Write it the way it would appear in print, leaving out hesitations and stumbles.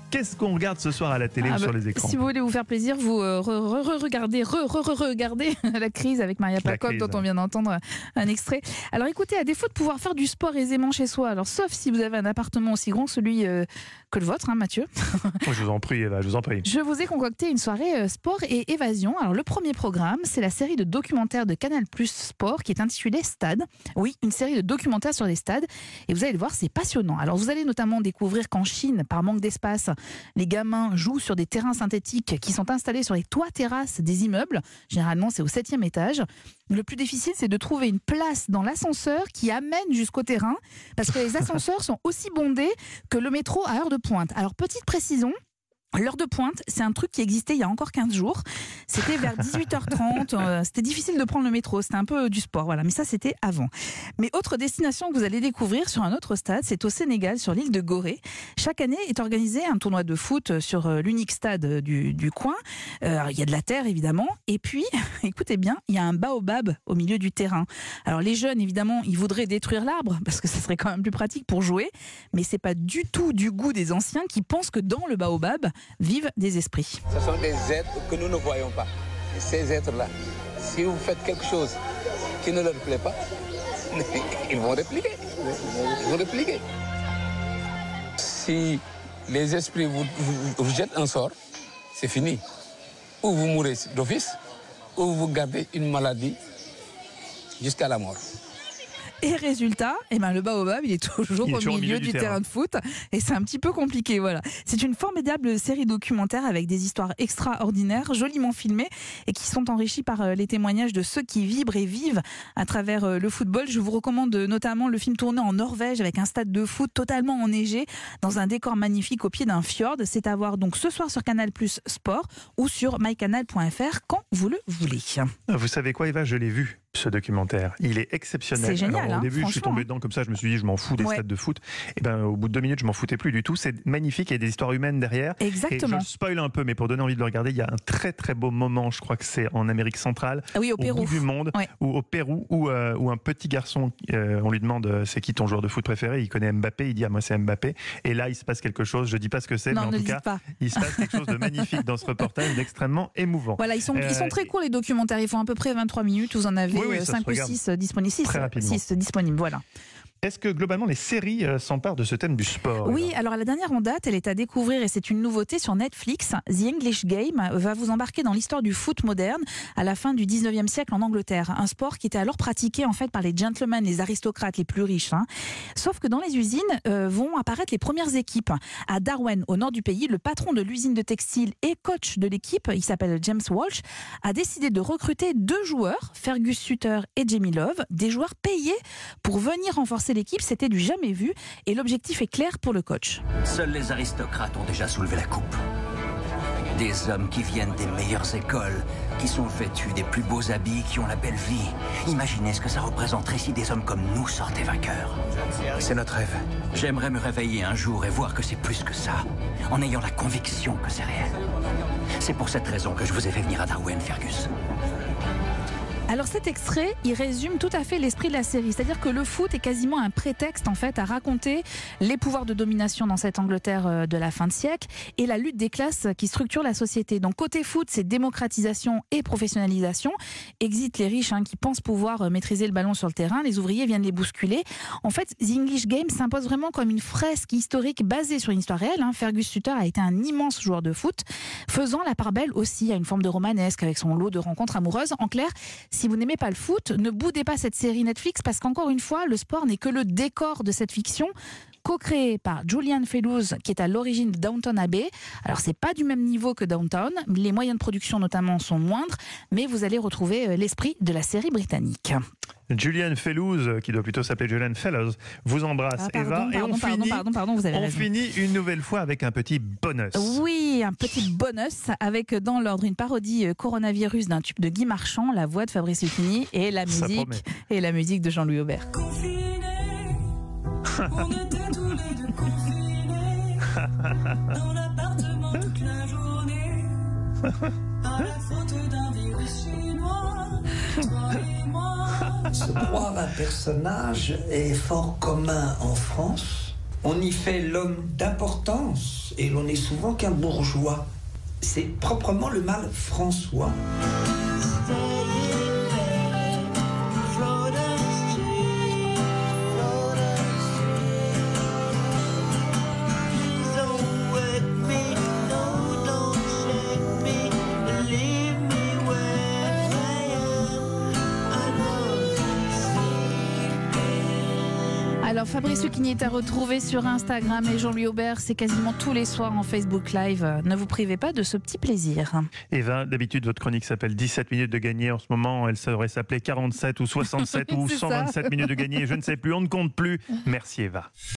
Qu'est-ce qu'on regarde ce soir à la télé ou sur les écrans? Si vous voulez vous faire plaisir, vous regardez La Crise avec Maria Pacotte, dont on vient d'entendre un extrait. Alors écoutez, à défaut de pouvoir faire du sport aisément chez soi, alors sauf si vous avez un appartement aussi grand que celui que le vôtre, hein, Mathieu. Je vous en prie, Eva, je vous en prie. Je vous ai concocté une soirée sport et évasion. Alors le premier programme, c'est la série de documentaires de Canal+ Sport qui est intitulée Stade. Oui, une série de documentaires sur les stades. Et vous allez le voir, c'est passionnant. Alors vous allez notamment découvrir qu'en Chine, par manque d'espace, les gamins jouent sur des terrains synthétiques qui sont installés sur les toits terrasses des immeubles. Généralement, c'est au 7e étage. Le plus difficile, c'est de trouver une place dans l'ascenseur qui amène jusqu'au terrain, parce que les ascenseurs sont aussi bondés que le métro à heure de pointe. Alors, petite précision, l'heure de pointe, c'est un truc qui existait il y a encore 15 jours. C'était vers 18h30. C'était difficile de prendre le métro. C'était un peu du sport, voilà. Mais ça, c'était avant. Mais autre destination que vous allez découvrir sur un autre stade, c'est au Sénégal, sur l'île de Gorée. Chaque année est organisé un tournoi de foot sur l'unique stade du coin. Il y a de la terre, évidemment. Et puis, écoutez bien, il y a un baobab au milieu du terrain. Alors, les jeunes, évidemment, ils voudraient détruire l'arbre parce que ça serait quand même plus pratique pour jouer. Mais c'est pas du tout du goût des anciens qui pensent que dans le baobab vivent des esprits. Ce sont des êtres que nous ne voyons pas. Et ces êtres-là, si vous faites quelque chose qui ne leur plaît pas, ils vont répliquer. Ils vont répliquer. Si les esprits vous jettent un sort, c'est fini. Ou vous mourrez d'office, ou vous gardez une maladie jusqu'à la mort. Et résultat, le baobab, il est toujours au milieu du terrain de foot. Et c'est un petit peu compliqué, voilà. C'est une formidable série documentaire avec des histoires extraordinaires, joliment filmées et qui sont enrichies par les témoignages de ceux qui vibrent et vivent à travers le football. Je vous recommande notamment le film tourné en Norvège avec un stade de foot totalement enneigé dans un décor magnifique au pied d'un fjord. C'est à voir donc ce soir sur Canal+ Sport ou sur mycanal.fr quand vous le voulez. Vous savez quoi, Eva, je l'ai vu. Ce documentaire, il est exceptionnel. C'est génial. Alors, au début, je suis tombé dedans comme ça, je me suis dit, je m'en fous des stades de foot. Et ben, au bout de 2 minutes, je m'en foutais plus du tout. C'est magnifique, il y a des histoires humaines derrière. Exactement. Et je spoil un peu, mais pour donner envie de le regarder, il y a un très très beau moment, je crois que c'est en Amérique centrale, oui, au Pérou, bout du monde, ou au Pérou, où un petit garçon, on lui demande c'est qui ton joueur de foot préféré, il connaît Mbappé, il dit moi c'est Mbappé. Et là, il se passe quelque chose. Je dis pas ce que c'est, mais en tout cas, il se passe quelque chose de magnifique dans ce reportage, d'extrêmement émouvant. Voilà, ils sont très courts les documentaires. Ils font à peu près 23 minutes. Vous en avez 5 ou 6 disponibles. 6 disponibles, voilà. Est-ce que globalement les séries s'emparent de ce thème du sport? Oui, alors la dernière en date, elle est à découvrir et c'est une nouveauté sur Netflix. The English Game va vous embarquer dans l'histoire du foot moderne à la fin du 19e siècle en Angleterre. Un sport qui était alors pratiqué en fait par les gentlemen, les aristocrates les plus riches. Sauf que dans les usines vont apparaître les premières équipes. À Darwen, au nord du pays, le patron de l'usine de textile et coach de l'équipe, il s'appelle James Walsh, a décidé de recruter 2 joueurs, Fergus Sutter et Jamie Love, des joueurs payés pour venir renforcer l'équipe. C'était du jamais vu et l'objectif est clair pour le coach. Seuls les aristocrates ont déjà soulevé la coupe. Des hommes qui viennent des meilleures écoles, qui sont vêtus des plus beaux habits, qui ont la belle vie. Imaginez ce que ça représenterait si des hommes comme nous sortaient vainqueurs. C'est notre rêve. J'aimerais me réveiller un jour et voir que c'est plus que ça, en ayant la conviction que c'est réel. C'est pour cette raison que je vous ai fait venir à Darwen, Fergus. Alors cet extrait, il résume tout à fait l'esprit de la série. C'est-à-dire que le foot est quasiment un prétexte en fait à raconter les pouvoirs de domination dans cette Angleterre de la fin de siècle et la lutte des classes qui structure la société. Donc côté foot, c'est démocratisation et professionnalisation. Exit les riches qui pensent pouvoir maîtriser le ballon sur le terrain. Les ouvriers viennent les bousculer. En fait, The English Game s'impose vraiment comme une fresque historique basée sur une histoire réelle. Fergus Sutter a été un immense joueur de foot, faisant la part belle aussi à une forme de romanesque avec son lot de rencontres amoureuses. En clair, si vous n'aimez pas le foot, ne boudez pas cette série Netflix parce qu'encore une fois, le sport n'est que le décor de cette fiction co-créée par Julian Fellowes qui est à l'origine de Downton Abbey. Alors c'est pas du même niveau que Downton, les moyens de production notamment sont moindres, mais vous allez retrouver l'esprit de la série britannique. Julian Fellowes, qui doit plutôt s'appeler Julian Fellows, vous embrasse, Eva. Et on finit une nouvelle fois avec un petit bonus. Oui, un petit bonus avec dans l'ordre une parodie coronavirus d'un tube de Guy Marchand, la voix de Fabrice Lucchini et la musique de Jean-Louis Aubert. On était tous les deux confinés dans l'appartement toute la journée à la faute d'un virus chinois, toi et moi. Ce droit à un personnage est fort commun en France. On y fait l'homme d'importance et l'on n'est souvent qu'un bourgeois. C'est proprement le mal François. Alors Fabrice Lucchini est à retrouver sur Instagram et Jean-Louis Aubert, c'est quasiment tous les soirs en Facebook Live. Ne vous privez pas de ce petit plaisir. Eva, d'habitude votre chronique s'appelle 17 minutes de gagné. En ce moment, elle devrait s'appeler 47 ou 67 ou 127 minutes de gagné. Je ne sais plus, on ne compte plus. Merci Eva.